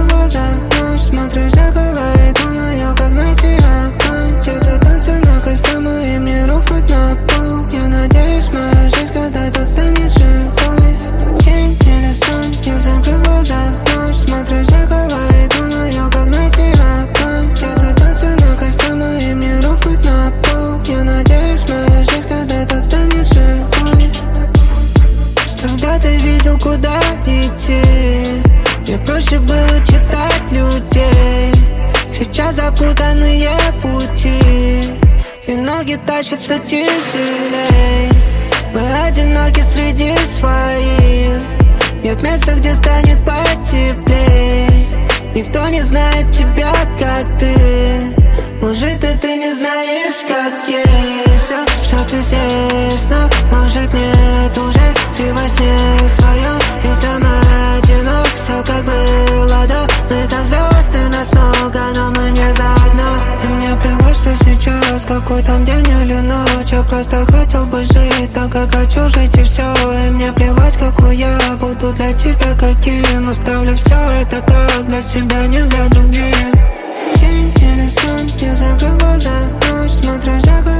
глаза, ночь, смотрю в зеркало и думаю, как найти огонь. Где-то танцы на костюмы и мне рухнуть на пол. Я надеюсь, моя жизнь когда-то станет живой. День или сон, я закрыл глаза, ночь, смотрю в зеркало и думаю, как найти огонь. Где-то танцы на костюмы и мне рухнуть на пол. Я надеюсь, моя жизнь когда-то станет живой. Когда ты видел, куда идти, мне проще было читать людей. Сейчас запутанные пути, и ноги тащатся тяжелей. Мы одиноки среди своих, нет места, где станет потеплей. Никто не знает тебя, как ты. Может, и ты не знаешь, как есть. Все, что ты здесь, но может нет уже. Ты во сне своем, ты там одинок. Все как было до. Мы как звезды нас много, но мы не заодно. И мне плевать, что сейчас, какой там день или ночь. Я просто хотел бы жить так, как хочу жить, и все. И мне плевать, какой я буду для тебя, каким. Оставлю все это так, для себя, не для других. День или сон, я закрыл глаза, ночь, смотрю в зеркало